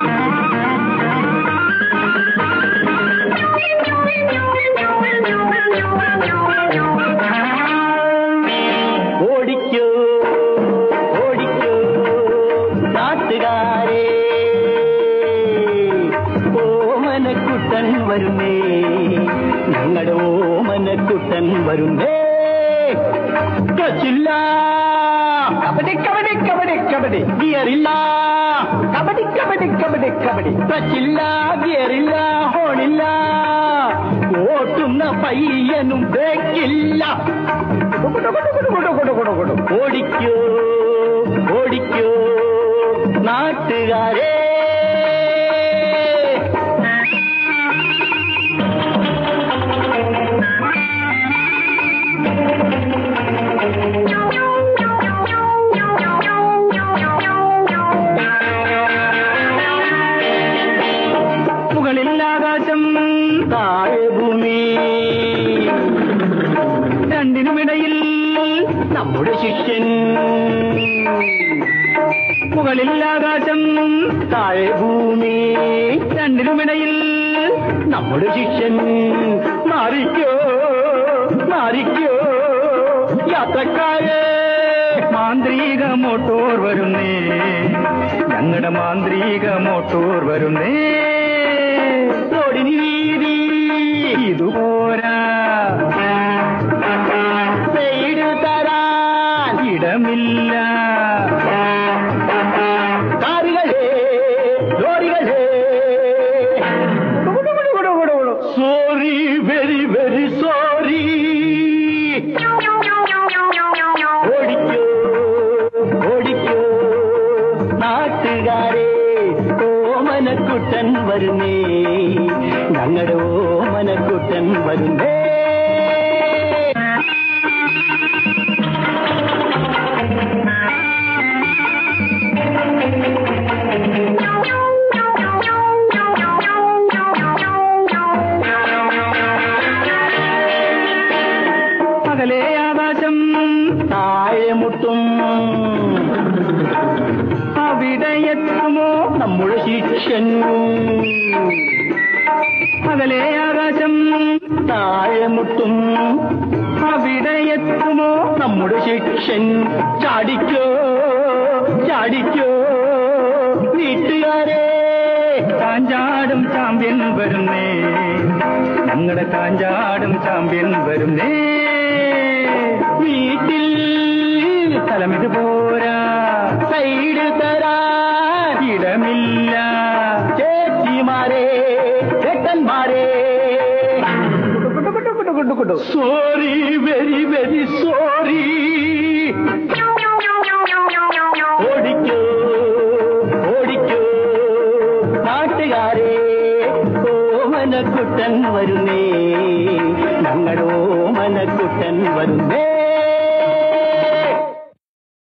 ഓടിക്കോ ഓടിക്കോ നാട്ടുകാരെ, ഓമനക്കുട്ടൻ വരുന്നേ, ഞങ്ങളുടെ ഓമനക്കുട്ടൻ വരുന്നേ. ടച്ചില്ല കബഡി കബഡി കബഡി കബഡി, ഗിയറില്ല കബഡി കബഡി കബഡി കബഡി, ടച്ചില്ല ഗിയറില്ല ഹോണില്ല, ഓട്ടുന്ന പയ്യനും ബ്രേക്കില്ല. ഓടിക്കോ ഓടിക്കോ നാട്ടുകാരെ. മുകളിൽ ആകാശം താഴെ ഭൂമി, രണ്ടിനുമിടയിൽ നമ്മുടെ ശിഷ്യൻ. മുകളിൽ ആകാശം താഴെ ഭൂമി, രണ്ടിനുമിടയിൽ നമ്മുടെ ശിഷ്യൻ. മാറിക്കോ മാറിക്കോ യാത്രക്കാരെ, മാന്ത്രിക മോട്ടോർ വരുന്നേ, ഞങ്ങളുടെ മാന്ത്രിക മോട്ടോർ വരുന്നേ. റോഡിന് വീതി ഇതുപോരാ, സൈഡ് തരാൻ ഇടമില്ല. കാറുകളെ ലോറികളെ, സോറി വെരി വെരി സോറി. ഓടിക്കോ ഓടിക്കോ നാട്ടുകാരെ, ഓമനക്കുട്ടൻ വരുന്നേ, ഞങ്ങളുടെ ഓമനക്കുട്ടൻ വരുന്നേ. പകലേ ആകാശം താഴെ മുട്ടും, അവിടെ എത്തുമോ നമ്മുടെ ശിഷ്യൻ. പകലേ ആകാശം താഴെ മുട്ടും, അവിടെ എത്തുമോ നമ്മുടെ ശിഷ്യൻ. ചാടിക്കോ ചാടിക്കോ വീട്ടുകാരെ, കാഞ്ചാടും ചാമ്പ്യൻ വരുന്നേ, ഞങ്ങളുടെ കാഞ്ചാടും ചാമ്പ്യൻ വരുന്നേ. വീട്ടിൽ സ്ഥലമിത് പോരാ, സൈഡ് തരാൻ ഇടമില്ല. ചേച്ചിമാരെ ചേട്ടന്മാരെ, സോറി വെരി വെരി സോറി. ഓടിക്കോ ഓടിക്കോ നാട്ടുകാരെ, ഓമനക്കുട്ടൻ വരുന്നേ, ഞങ്ങളുടെ ഓമനക്കുട്ടൻ വരുന്നേ.